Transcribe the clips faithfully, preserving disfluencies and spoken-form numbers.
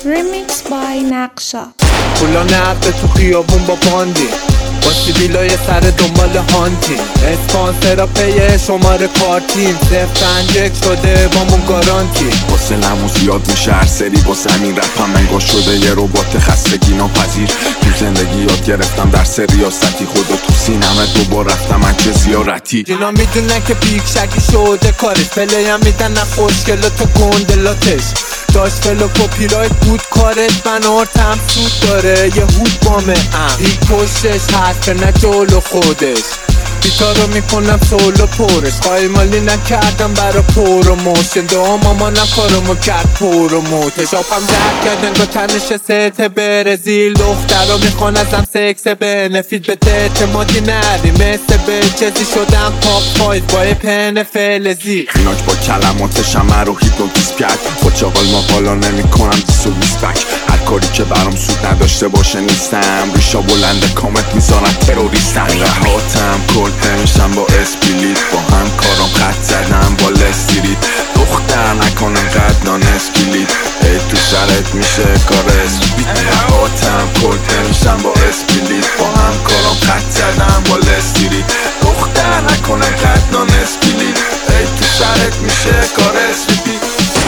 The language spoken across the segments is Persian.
Remix by نقشا. پولا نقده تو خیابون با باندی، با سیبیلای سر دنبال هانتیم، اسپانسرا پی شماره کارتیم، صفر پنج یک شده بامون گارانتی. واسه لمو زیاد میشه هر سری، واسه همین رپم منگاه شده یه ربات خستگی ناپذیر. تو زندگی یاد گرفتم درس ریاستی، خدا تو سینمه دوبار رفتم من چه زیارتی. اینا میدونن که بیگ شکی شده کارش، پلیم میدن نه خوشگل تو گندلاتش. داشت فلو کپیرایت بود کارت، بنارتم سود داره یه هود بامه ام هیچ پشتش حرف نه جلو خودش. بیتا رو میکنم سولو پورش، خواهی مالی نکردم برا پروموشن، دو مامانم کارمو کرد پروموتش. آبم درد کرد انگاه تنش ست برزیل، دختر رو میخوان ازم سکس بنفید، به اعتمادی نری مثل به چیزی شدم پاپ فایز با پن فلزی. ایناک با کلماتش همه رو هیپنوتیزم کرد، با چاقال ما بالا نمی کنم دیس و بیسپک. هر کاری که برام سود نداشته باشه نیستم، ریشا بلنده کامت میذارم تروریستم. رهاتم کل نمیشم با اسپلیت، با هم کارم خط زدم با لستریت. دختر نکنم قد نان اسکلیت، ای تو سرت میشه کار اسپلیت. رهاتم کل نمیشم با اسپلیت، با هم کارم خط زدم با لستریت. دختر نکنم قد نان اسکلیت، ای تو سرت میشه کار اسپلیت.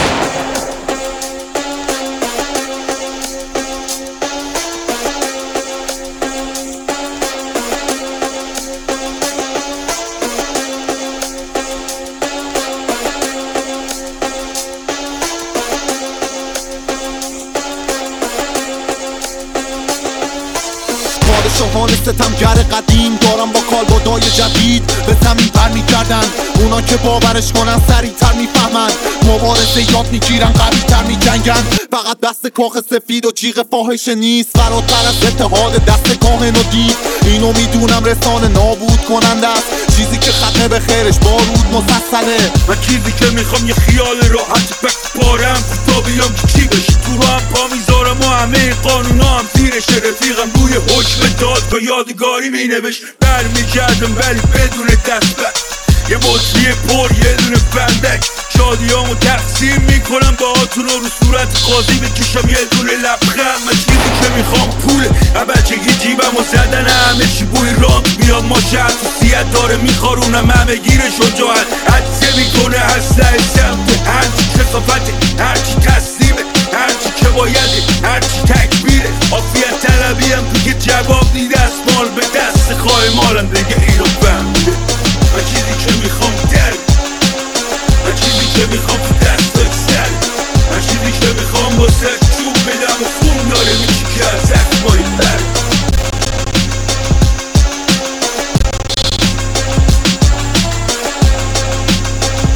شاهان ستمگر قدیم دارم با کالبدای جدید به زمین پر میگردن. اونا که باورش کنن سریعتر میفهمن، مبارزه یاد میگیرن قوی‌تر میجنگن. فقط دست کاخ سفید و جیغ فاحشه نیست، فراتر از اتحاد دست کاهن و دید. اینو میدونم رسانه نابود کننده است، چیزی که ختمه به خیرش بارود مسلسله. من چیزی که میخوام یه خیال راحت بک پارم، کوتا بیام که چی بشه تو رو هم پا میذارم و همه قانونا هم زیرش. رفیقم روی حکم دادگاه یادگاری مینوشت، برمیگردم ولی بدون دست بر. یه بطری پر یه دونه بندک، شادیامو تقسیم میکنم با هاتون رو رو صورت قاضی بکشم یه دونه لبخند. من چیزی که میخوام پوله، بچگی جیبم و زدن همه چی بوی رانک میاد. ما شهر حسیت داره میخارونم همه گیر شجاعت، حدسه میکنه اسلحه سمت هرچی کسافته، هرچی تسلیمه، هرچی که بایده، هرچی تکبیره. عافیت طلبیم تو که جواب نیده است، مال به دست خواهی مالم دیگه اینو فهمیده. من چیزی که میخوام داری، من چیزی که میخوام تو دستت سری، من چیزی که میخوام با سر چوب بدم و خون داره میشی که از اخمایی بری.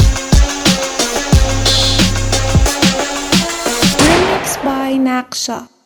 Remix by نقشا.